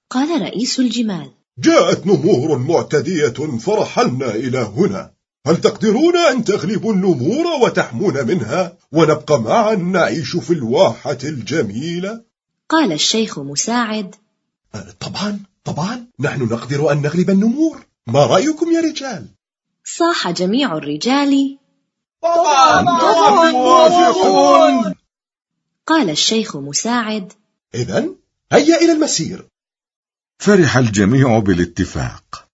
قال رئيس الجمال: جاءت نمور معتدية فرحلنا إلى هنا. هل تقدرون أن تغلبوا النمور وتحمون منها ونبقى معا نعيش في الواحة الجميلة؟ قال الشيخ مساعد: طبعا نحن نقدر أن نغلب النمور. ما رأيكم يا رجال؟ صاح جميع الرجال: طبعا موافقون. قال الشيخ مساعد: إذن هيا إلى المسير. فرح الجميع بالاتفاق.